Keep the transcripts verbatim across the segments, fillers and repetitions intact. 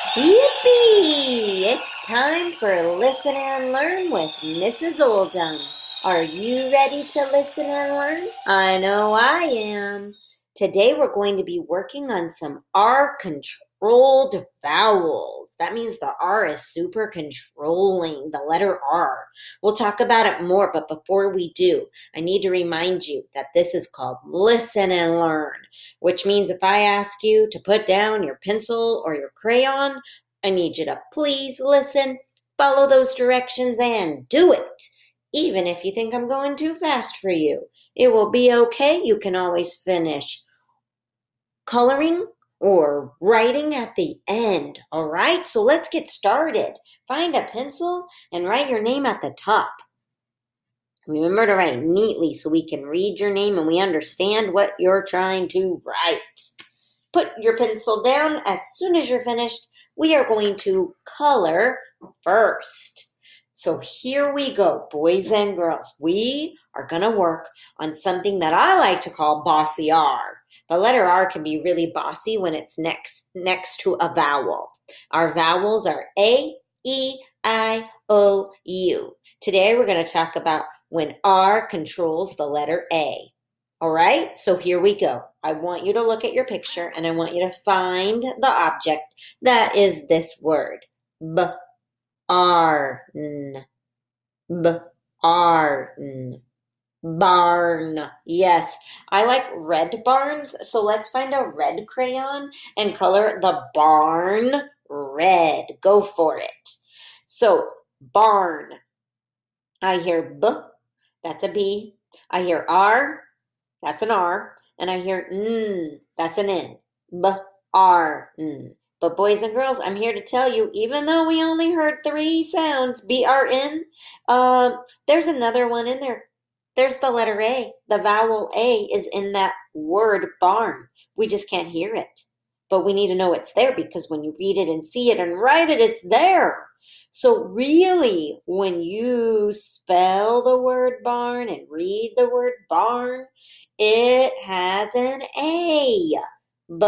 Yippee! It's time for Listen and Learn with Missus Oldham. Are you ready to listen and learn? I know I am. Today we're going to be working on some R controlled vowels. That means the R is super controlling, the letter R. We'll talk about it more, but before we do, I need to remind you that this is called Listen and Learn, which means if I ask you to put down your pencil or your crayon, I need you to please listen, follow those directions, and do it. Even if you think I'm going too fast for you, it will be okay. You can always finish coloring or writing at the end. All right, so let's get started. Find a pencil and write your name at the top. Remember to write neatly so we can read your name and we understand what you're trying to write. Put your pencil down as soon as you're finished. We are going to color first. So here we go, boys and girls. We are going to work on something that I like to call bossy R. The letter R can be really bossy when it's next, next to a vowel. Our vowels are A, E, I, O, U. Today we're going to talk about when R controls the letter A. All right, so here we go. I want you to look at your picture and I want you to find the object that is this word. B-ar-n. B-ar-n. Barn. Yes, I like red barns, so let's find a red crayon and color the barn red. Go for it. So, barn. I hear B, that's a B. I hear R, that's an R. And I hear N, that's an N. B, R, N. But boys and girls, I'm here to tell you, even though we only heard three sounds, B, R, N, uh, there's another one in there. There's the letter A. The vowel A is in that word barn. We just can't hear it. But we need to know it's there because when you read it and see it and write it, it's there. So really, when you spell the word barn and read the word barn, it has an A. B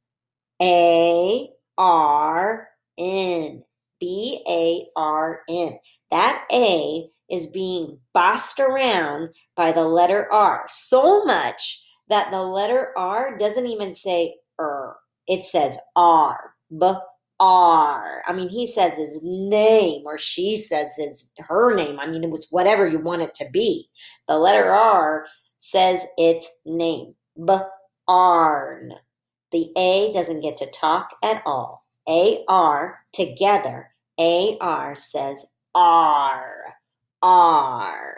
A R N. B A R N. That A is being bossed around by the letter R so much that the letter R doesn't even say er. It says R. B R. I mean, he says his name or she says his her name. I mean, it was whatever you want it to be. The letter R says its name. Barn. The A doesn't get to talk at all. A R together. A R says R. R.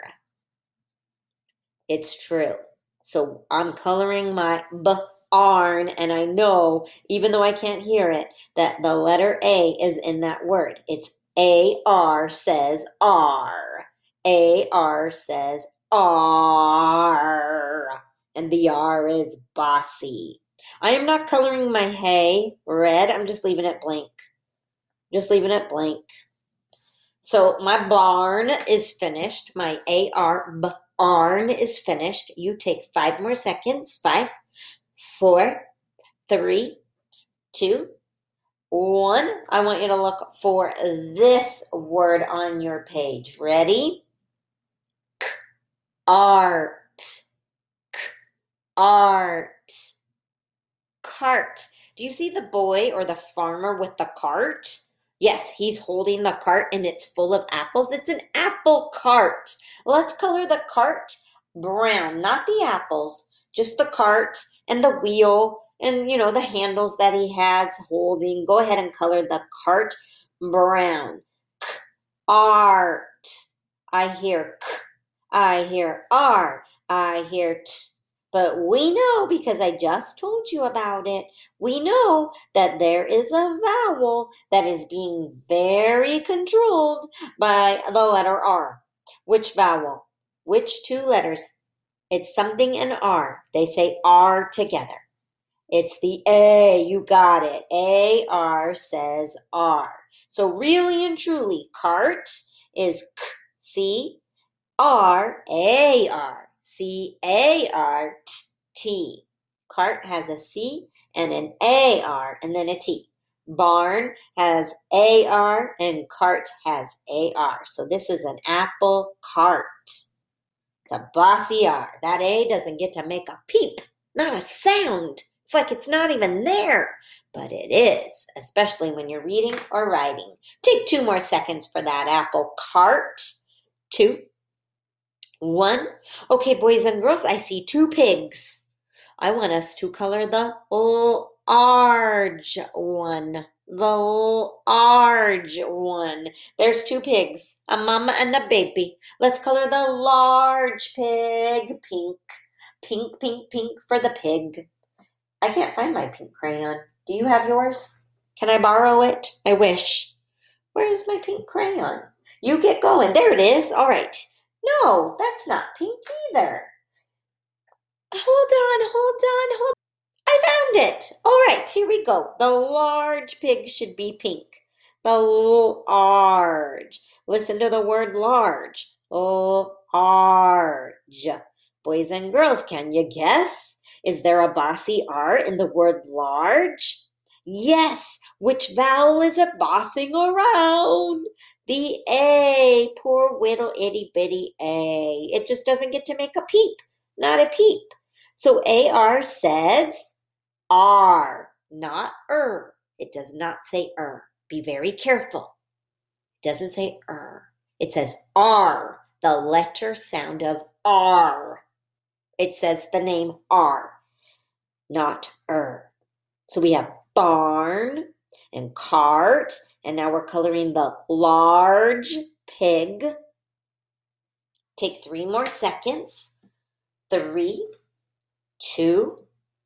It's true. So I'm coloring my barn, and I know, even though I can't hear it, that the letter A is in that word. It's A R says R. A R says R. And the R is bossy. I am not coloring my hay red. I'm just leaving it blank. Just leaving it blank. So my barn is finished. My A R barn is finished. You take five more seconds. Five, four, three, two, one. I want you to look for this word on your page. Ready? K, art. K, art. Cart. Do you see the boy or the farmer with the cart? Yes, he's holding the cart and it's full of apples. It's an apple cart. Let's color the cart brown, not the apples, just the cart and the wheel and, you know, the handles that he has holding. Go ahead and color the cart brown. K, art. I hear k. I hear r. I hear t. But we know, because I just told you about it, we know that there is a vowel that is being very controlled by the letter R. Which vowel? Which two letters? It's something in R. They say R together. It's the A. You got it. A R says R. So really and truly, cart is K, C, R, A R. C A R T. Cart has a C and an A R and then a T. Barn has A R and cart has A R. So this is an apple cart. The bossy R. That A doesn't get to make a peep, not a sound. It's like it's not even there. But it is, especially when you're reading or writing. Take two more seconds for that apple cart. Two. One. Okay, boys and girls, I see two pigs. I want us to color the large one. The large one. There's two pigs, a mama and a baby. Let's color the large pig pink. Pink, pink, pink for the pig. I can't find my pink crayon. Do you have yours? Can I borrow it? I wish. Where's my pink crayon? You get going. There it is. All right. No, that's not pink either. Hold on, hold on, hold on. I found it. All right, here we go. The large pig should be pink. The large. Listen to the word large. Large. Boys and girls, can you guess? Is there a bossy R in the word large? Yes. Which vowel is it bossing around? The A. Poor little itty bitty A. It just doesn't get to make a peep. Not a peep. So A R says R, not er. It does not say er. Be very careful. It doesn't say er. It says R, the letter sound of R. It says the name R, not er. So we have barn and cart, and now we're coloring the large pig. Take three more seconds. Three, two,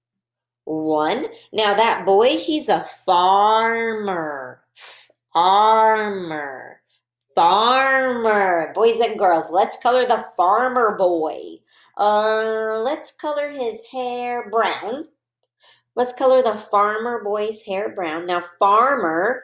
one. Now that boy, he's a farmer. Farmer. Farmer. Boys and girls, let's color the farmer boy. Uh, let's color his hair brown. Let's color the farmer boy's hair brown. Now farmer,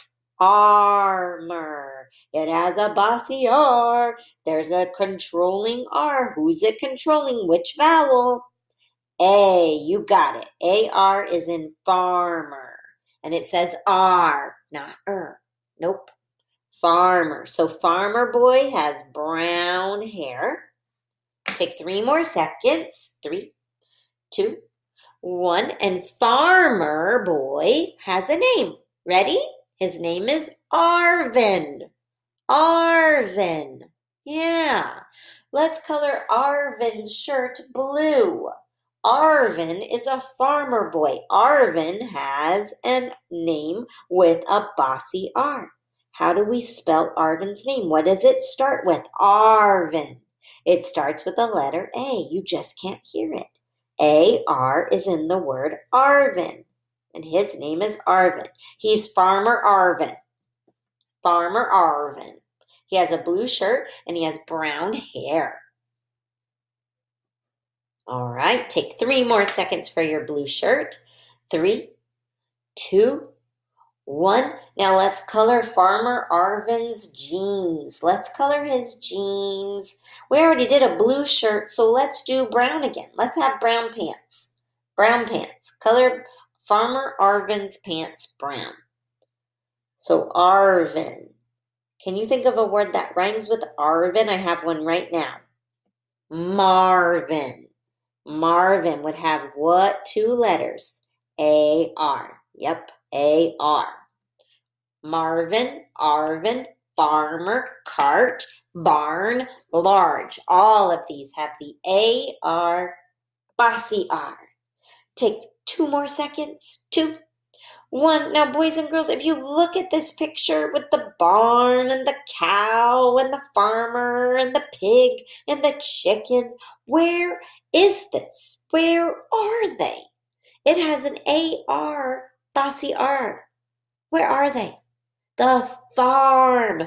farmer. It has a bossy R. There's a controlling R. Who's it controlling? Which vowel? A. You got it. A R is in farmer. And it says R, not er. Nope. Farmer. So farmer boy has brown hair. Take three more seconds. Three, two, one. And farmer boy has a name. Ready? His name is Arvin. Arvin. Yeah. Let's color Arvin's shirt blue. Arvin is a farmer boy. Arvin has a name with a bossy R. How do we spell Arvin's name? What does it start with? Arvin. It starts with the letter A. You just can't hear it. A R is in the word Arvin. And his name is Arvin. He's Farmer Arvin. Farmer Arvin. He has a blue shirt and he has brown hair. All right, take three more seconds for your blue shirt. Three, two, one. Now let's color Farmer Arvin's jeans. Let's color his jeans. We already did a blue shirt, so let's do brown again. Let's have brown pants. Brown pants. Color Farmer Arvin's pants brown. So Arvin. Can you think of a word that rhymes with Arvin? I have one right now. Marvin. Marvin would have what two letters? A R. Yep, A R. Marvin, Arvin, farmer, cart, barn, large. All of these have the A R, bossy R. Take two more seconds. Two, one. Now, boys and girls, if you look at this picture with the barn and the cow and the farmer and the pig and the chickens, where is this? Where are they? It has an A R, bossy R. Where are they? The farm.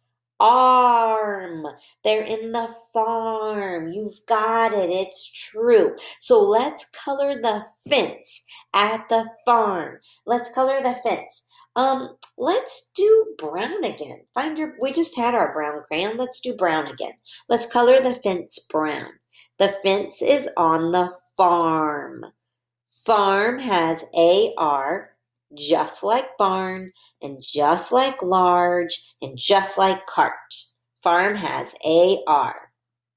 Arm. They're in the farm. You've got it. It's true. So let's color the fence at the farm. Let's color the fence. Um, let's do brown again. Find your, we just had our brown crayon. Let's do brown again. Let's color the fence brown. The fence is on the farm. Farm has A R. just like barn, and just like large, and just like cart. Farm has A R.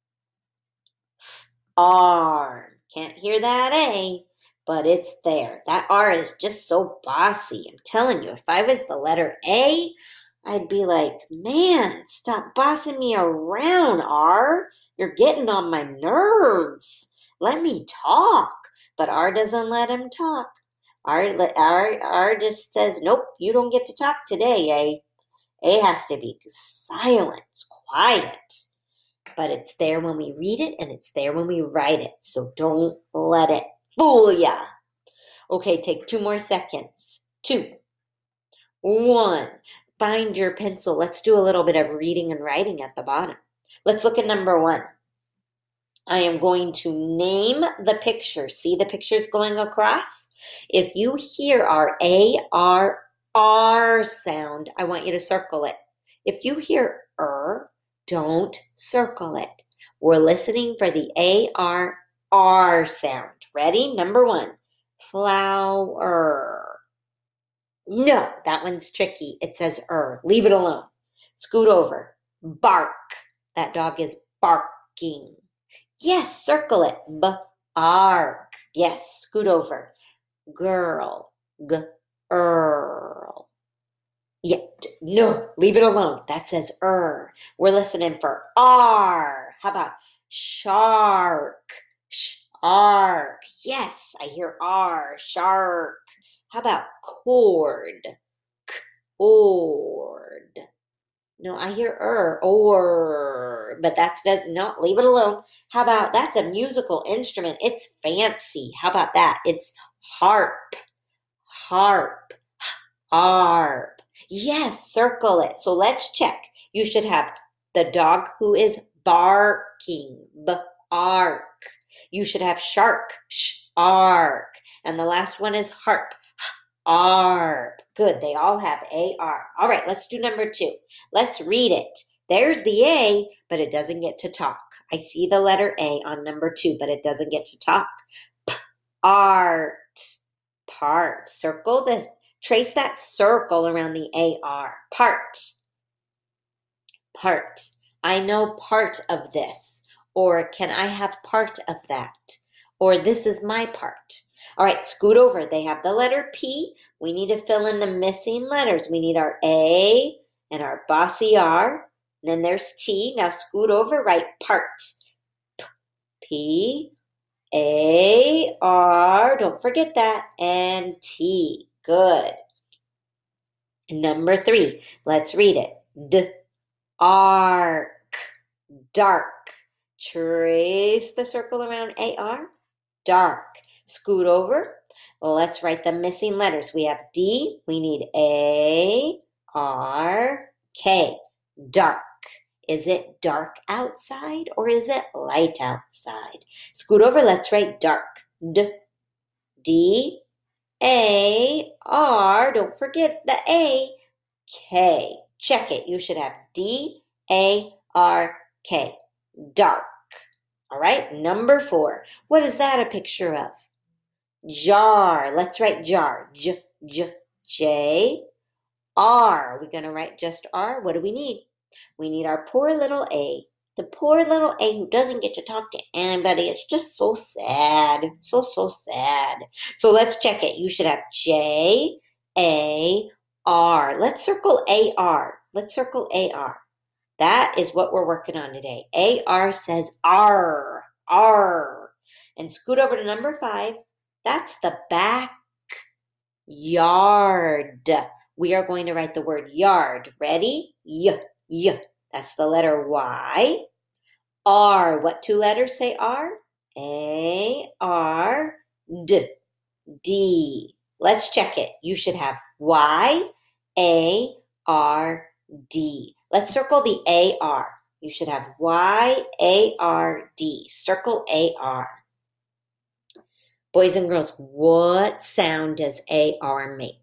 Arm. Can't hear that A, but it's there. That R is just so bossy. I'm telling you, if I was the letter A, I'd be like, man, stop bossing me around, R. You're getting on my nerves. Let me talk. But R doesn't let him talk. R, R, R just says, nope, you don't get to talk today, A. A has to be silent, quiet. But it's there when we read it and it's there when we write it. So don't let it fool ya. Okay, take two more seconds. Two. One. Find your pencil. Let's do a little bit of reading and writing at the bottom. Let's look at number one. I am going to name the picture. See the pictures going across? If you hear our A R R sound, I want you to circle it. If you hear er, don't circle it. We're listening for the A R R sound. Ready? Number one, flower. No, that one's tricky. It says er. Leave it alone. Scoot over. Bark. That dog is barking. Yes, circle it. B-ark. Yes, scoot over. Girl. G-erl. Yeah, no, leave it alone. That says er. We're listening for R. How about shark? Shark. Yes, I hear R. Shark. How about cord? Cord. No, I hear er. Or. But that's does no, leave it alone. How about that's a musical instrument? It's fancy. How about that? It's harp. Harp. Harp. Yes, circle it. So let's check. You should have the dog who is barking. Bark. You should have shark. Shark. And the last one is harp. Harp. Good. They all have A R. All right, let's do number two. Let's read it. There's the A, but it doesn't get to talk. I see the letter A on number two, but it doesn't get to talk. P-art. Part. Circle the Trace that circle around the A R. Part. Part. I know part of this. Or can I have part of that? Or this is my part. All right, scoot over. They have the letter P. We need to fill in the missing letters. We need our A and our bossy R. And then there's T. Now scoot over, write part. P, A, R. Don't forget that. And T. Good. Number three, let's read it. D, ark, dark. Trace the circle around A R, dark. Scoot over. Let's write the missing letters. We have D, we need A, R, K, dark. Is it dark outside or is it light outside? Scoot over, let's write dark. D, D, A, R, don't forget the A, K. Check it. You should have D, A, R, K. Dark. All right, number four. What is that a picture of? Jar. Let's write jar. J, J, J, R. We're going to write just R. What do we need? We need our poor little A. The poor little A who doesn't get to talk to anybody. It's just so sad. So, so sad. So let's check it. You should have J, A, R. Let's circle A R. Let's circle A R. That is what we're working on today. A R says R. R. And scoot over to number five. That's the back yard. We are going to write the word yard. Ready? Y, y. That's the letter Y. R. What two letters say R? A, R, D. D. Let's check it. You should have Y, A, R, D. Let's circle the A R. You should have Y, A, R, D. Circle A R. Boys and girls, what sound does A R make?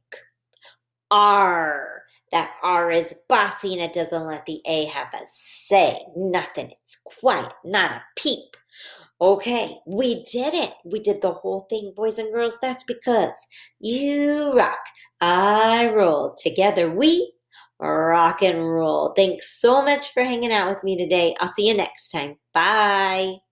R. That R is bossy and it doesn't let the A have a say. Nothing. It's quiet. Not a peep. Okay, we did it. We did the whole thing, boys and girls. That's because you rock. I roll. Together we rock and roll. Thanks so much for hanging out with me today. I'll see you next time. Bye.